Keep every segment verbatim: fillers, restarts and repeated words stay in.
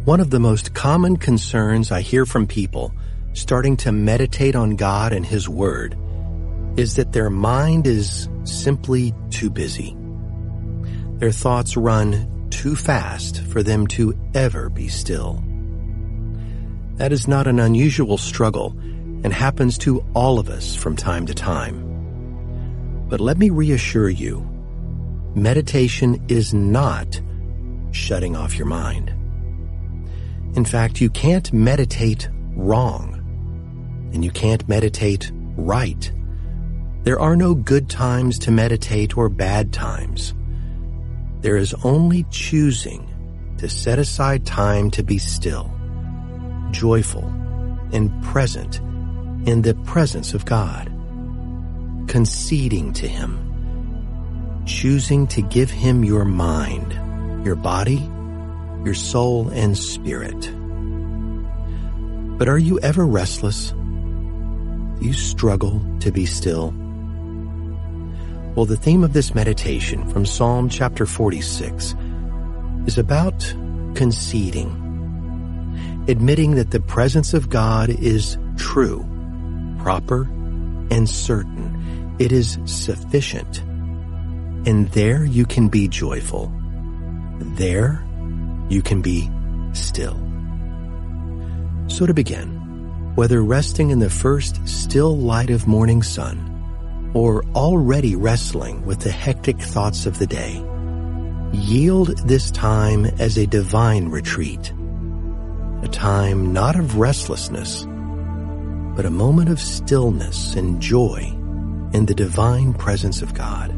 One of the most common concerns I hear from people starting to meditate on God and His Word is that their mind is simply too busy. Their thoughts run too fast for them to ever be still. That is not an unusual struggle and happens to all of us from time to time. But let me reassure you, meditation is not shutting off your mind. In fact, you can't meditate wrong, and you can't meditate right. There are no good times to meditate or bad times. There is only choosing to set aside time to be still, joyful, and present in the presence of God, conceding to Him, choosing to give Him your mind, your body, your soul, and spirit. But are you ever restless? Do you struggle to be still? Well, the theme of this meditation from Psalm chapter forty-six is about conceding, admitting that the presence of God is true, proper, and certain. It is sufficient. And there you can be joyful. There you can be still. So to begin, whether resting in the first still light of morning sun or already wrestling with the hectic thoughts of the day, yield this time as a divine retreat, a time not of restlessness, but a moment of stillness and joy in the divine presence of God.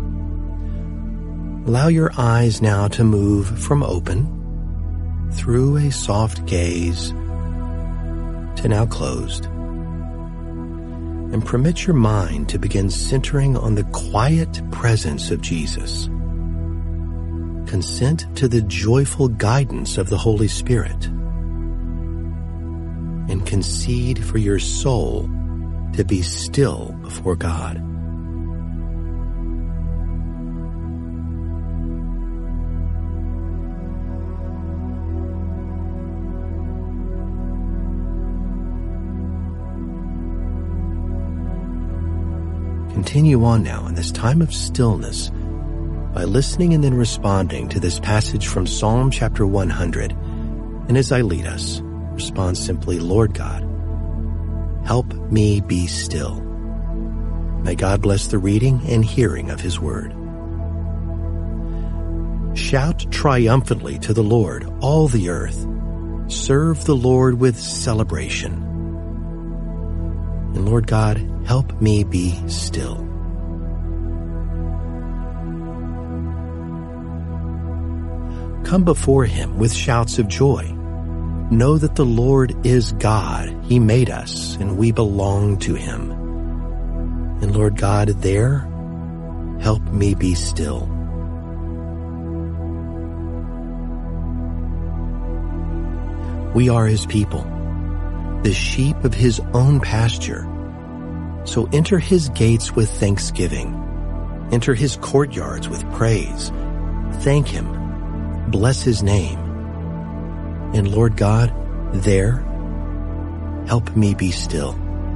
Allow your eyes now to move from open through a soft gaze to now closed, and permit your mind to begin centering on the quiet presence of Jesus. Consent to the joyful guidance of the Holy Spirit, and concede for your soul to be still before God. Continue on now in this time of stillness by listening and then responding to this passage from Psalm chapter one hundred. And as I lead us, respond simply, Lord God, help me be still. May God bless the reading and hearing of His Word. Shout triumphantly to the Lord, all the earth. Serve the Lord with celebration. And Lord God, help me be still. Come before Him with shouts of joy. Know that the Lord is God. He made us, and we belong to Him. And Lord God, there, help me be still. We are His people, the sheep of His own pasture. So enter His gates with thanksgiving. Enter His courtyards with praise. Thank Him. Bless His name. And Lord God, there, help me be still.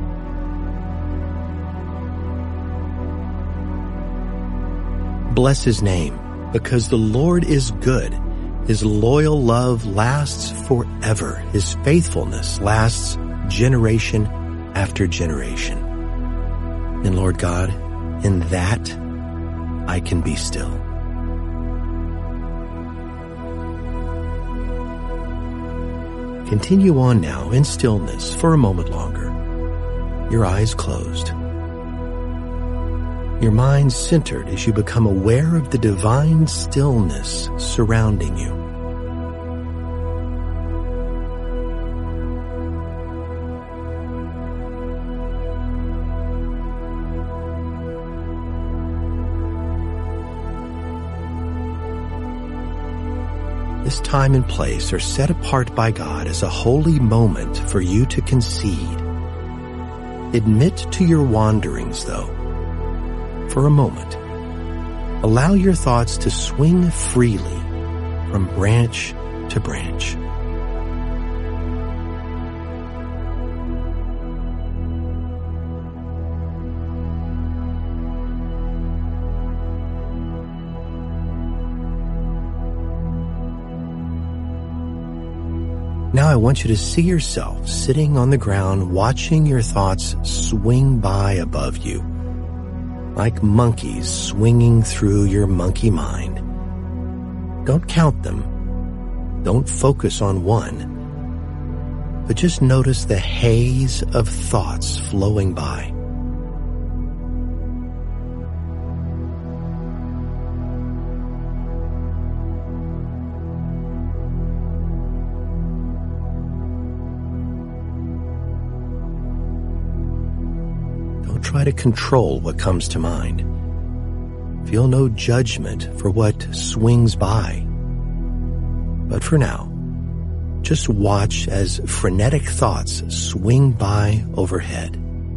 Bless His name, because the Lord is good. His loyal love lasts forever. His faithfulness lasts generation after generation. And Lord God, in that I can be still. Continue on now in stillness for a moment longer, your eyes closed, your mind centered as you become aware of the divine stillness surrounding you. This time and place are set apart by God as a holy moment for you to concede. Admit to your wanderings, though. For a moment, allow your thoughts to swing freely from branch to branch. Now I want you to see yourself sitting on the ground watching your thoughts swing by above you, like monkeys swinging through your monkey mind. Don't count them. Don't focus on one, but just notice the haze of thoughts flowing by. Don't try to control what comes to mind. Feel no judgment for what swings by. But for now, just watch as frenetic thoughts swing by overhead.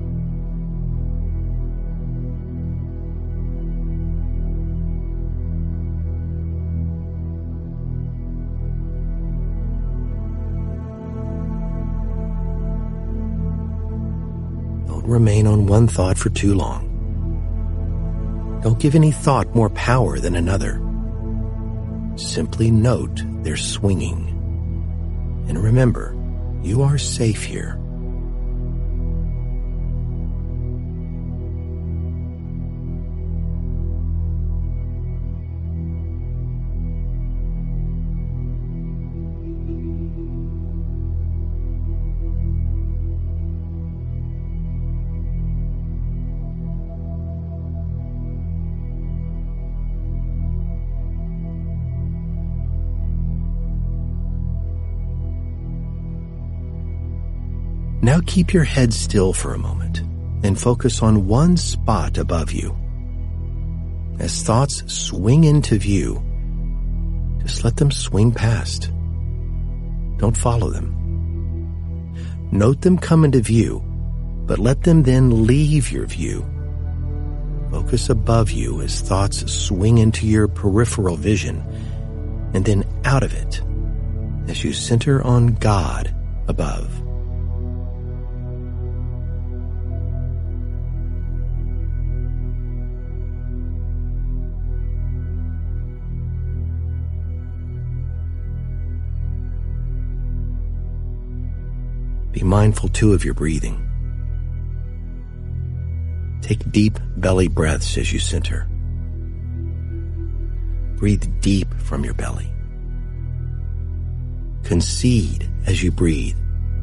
Don't remain on one thought for too long. Don't give any thought more power than another. Simply note their swinging. And remember, you are safe here. Now keep your head still for a moment and focus on one spot above you. As thoughts swing into view, just let them swing past. Don't follow them. Note them come into view, but let them then leave your view. Focus above you as thoughts swing into your peripheral vision and then out of it as you center on God above. Be mindful, too, of your breathing. Take deep belly breaths as you center. Breathe deep from your belly. Concede as you breathe.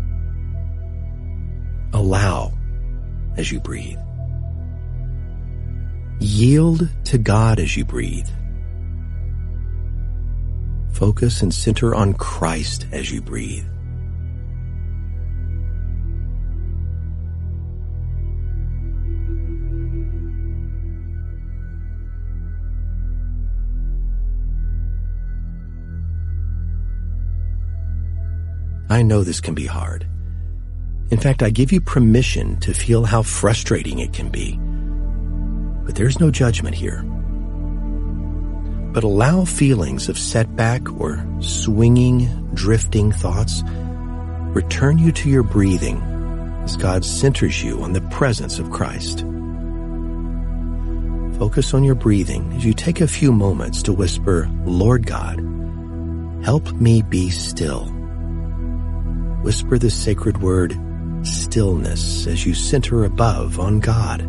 Allow as you breathe. Yield to God as you breathe. Focus and center on Christ as you breathe. I know this can be hard. In fact, I give you permission to feel how frustrating it can be. But there's no judgment here. But allow feelings of setback or swinging, drifting thoughts return you to your breathing as God centers you on the presence of Christ. Focus on your breathing as you take a few moments to whisper, Lord God, help me be still. Whisper the sacred word, stillness, as you center above on God.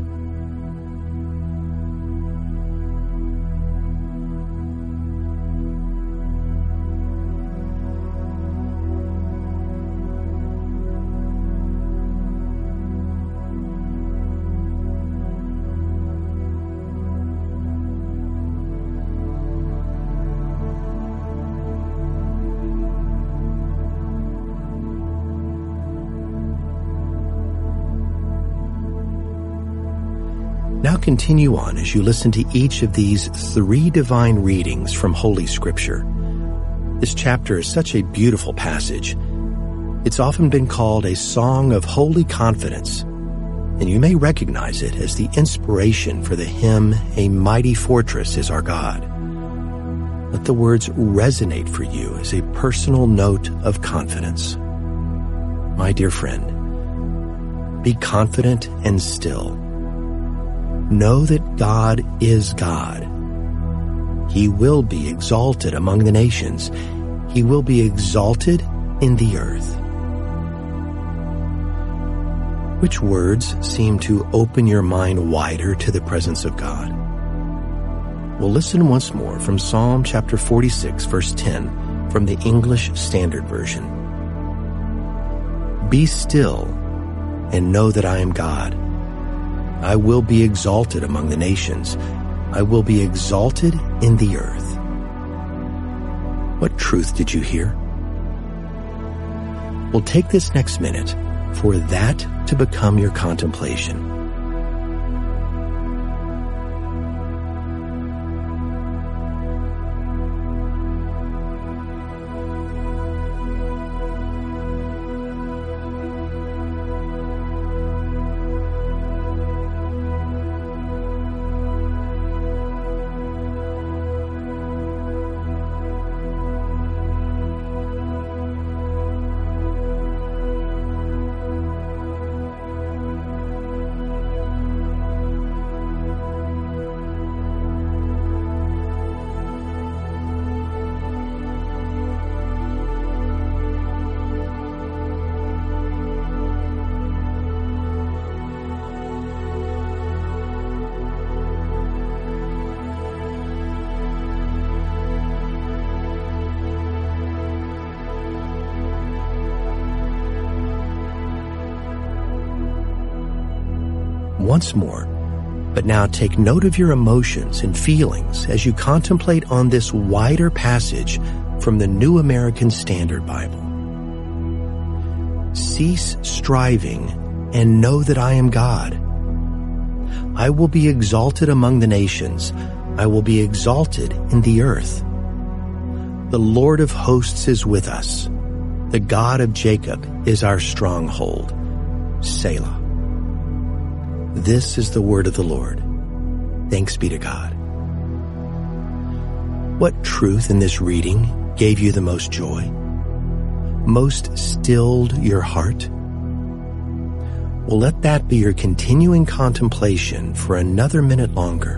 Now continue on as you listen to each of these three divine readings from Holy Scripture. This chapter is such a beautiful passage. It's often been called a song of holy confidence, and you may recognize it as the inspiration for the hymn, A Mighty Fortress is Our God. Let the words resonate for you as a personal note of confidence. My dear friend, be confident and still. Know that God is God. He will be exalted among the nations. He will be exalted in the earth. Which words seem to open your mind wider to the presence of God? Well, listen once more from Psalm chapter forty-six, verse ten, from the English Standard Version. Be still and know that I am God. I will be exalted among the nations. I will be exalted in the earth. What truth did you hear? Well, take this next minute for that to become your contemplation. Once more, but now take note of your emotions and feelings as you contemplate on this wider passage from the New American Standard Bible. Cease striving and know that I am God. I will be exalted among the nations. I will be exalted in the earth. The Lord of hosts is with us. The God of Jacob is our stronghold. Selah. This is the word of the Lord. Thanks be to God. What truth in this reading gave you the most joy? Most stilled your heart? Well, let that be your continuing contemplation for another minute longer.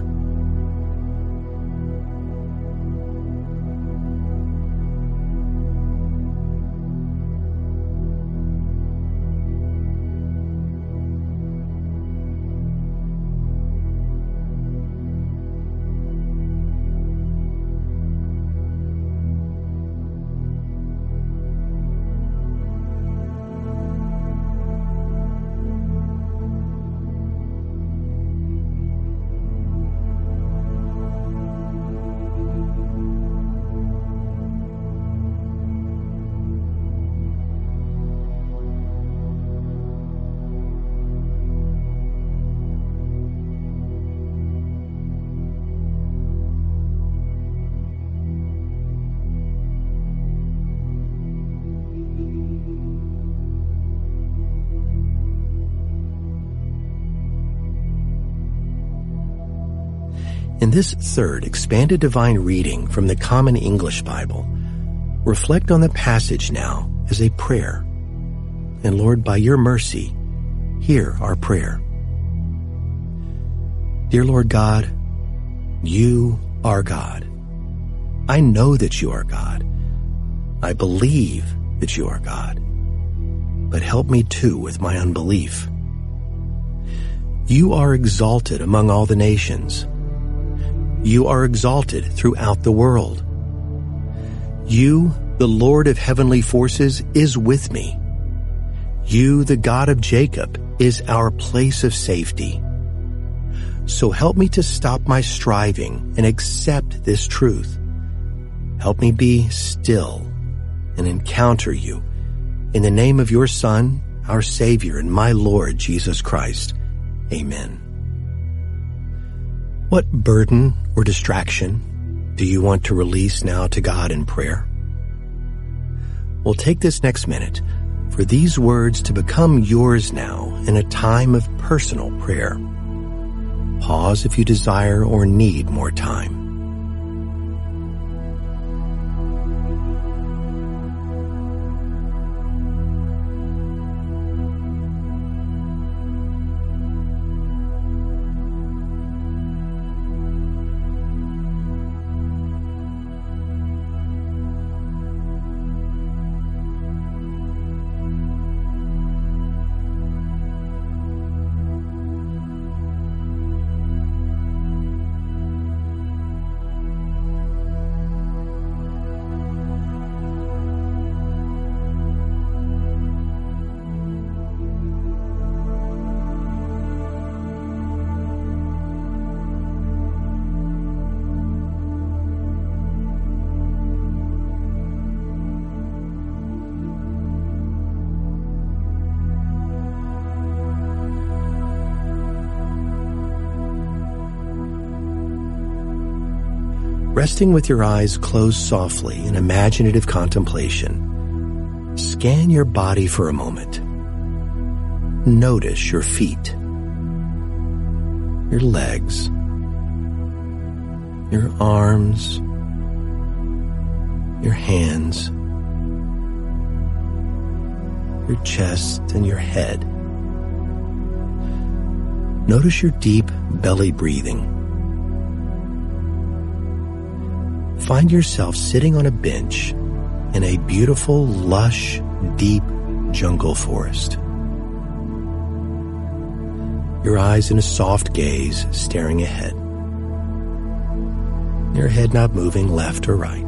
In this third expanded divine reading from the Common English Bible, reflect on the passage now as a prayer. And Lord, by your mercy, hear our prayer. Dear Lord God, you are God. I know that you are God. I believe that you are God. But help me too with my unbelief. You are exalted among all the nations. You are exalted throughout the world. You, the Lord of heavenly forces, is with me. You, the God of Jacob, is our place of safety. So help me to stop my striving and accept this truth. Help me be still and encounter you. In the name of your Son, our Savior, and my Lord Jesus Christ. Amen. What burden or distraction do you want to release now to God in prayer? Well, take this next minute for these words to become yours now in a time of personal prayer. Pause if you desire or need more time. Resting with your eyes closed softly in imaginative contemplation, scan your body for a moment. Notice your feet, your legs, your arms, your hands, your chest and your head. Notice your deep belly breathing. Find yourself sitting on a bench in a beautiful, lush, deep jungle forest. Your eyes in a soft gaze staring ahead. Your head not moving left or right.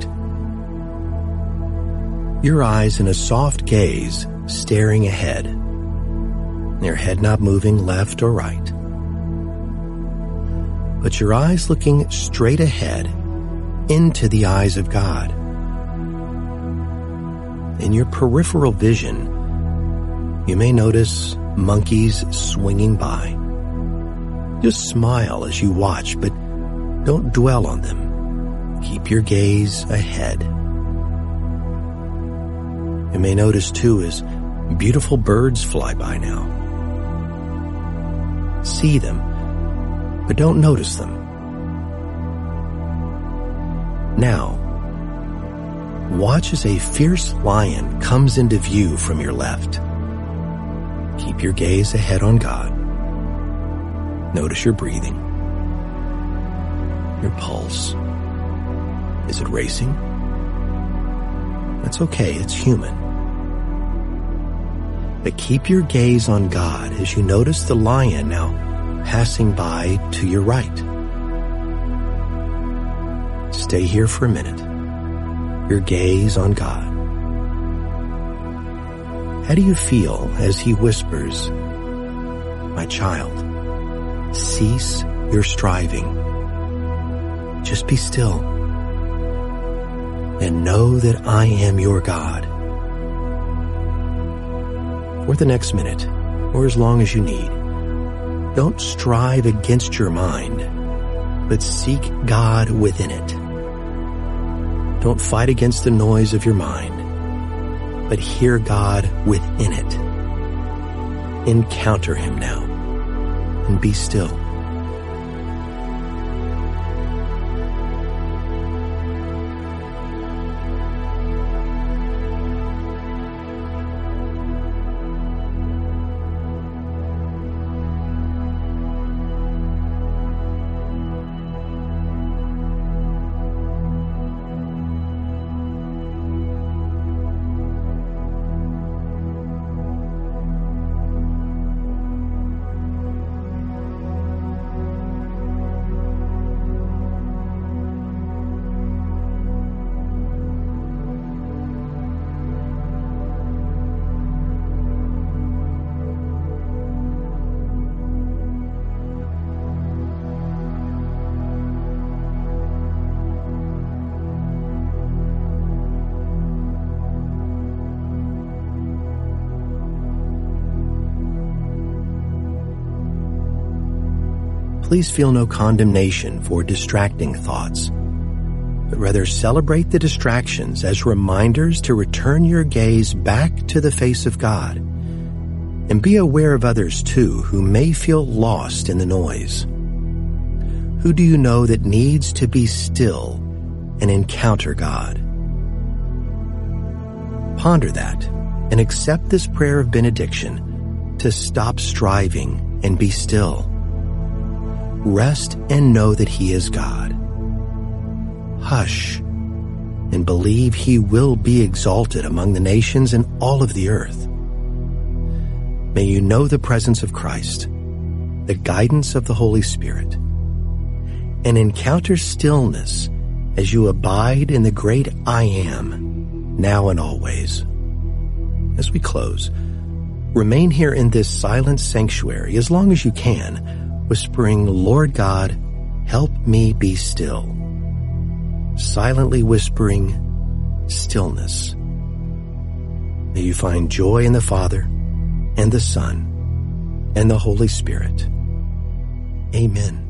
Your eyes in a soft gaze staring ahead. Your head not moving left or right. But your eyes looking straight ahead into the eyes of God. In your peripheral vision, you may notice monkeys swinging by. Just smile as you watch, but don't dwell on them. Keep your gaze ahead. You may notice, too, as beautiful birds fly by now. See them, but don't notice them. Now, watch as a fierce lion comes into view from your left. Keep your gaze ahead on God. Notice your breathing, your pulse. Is it racing? That's okay, it's human. But keep your gaze on God as you notice the lion now passing by to your right. Stay here for a minute. Your gaze on God. How do you feel as He whispers, "My child, cease your striving. Just be still and know that I am your God." For the next minute, or as long as you need, don't strive against your mind, but seek God within it. Don't fight against the noise of your mind, but hear God within it. Encounter Him now and be still. Please feel no condemnation for distracting thoughts, but rather celebrate the distractions as reminders to return your gaze back to the face of God. And be aware of others too who may feel lost in the noise. Who do you know that needs to be still and encounter God? Ponder that and accept this prayer of benediction to stop striving and be still. Rest and know that He is God. Hush and believe He will be exalted among the nations and all of the earth. May you know the presence of Christ, the guidance of the Holy Spirit, and encounter stillness as you abide in the great I Am, now and always. As we close, remain here in this silent sanctuary as long as you can, whispering, "Lord God, help me be still." Silently whispering, stillness. May you find joy in the Father, and the Son, and the Holy Spirit. Amen.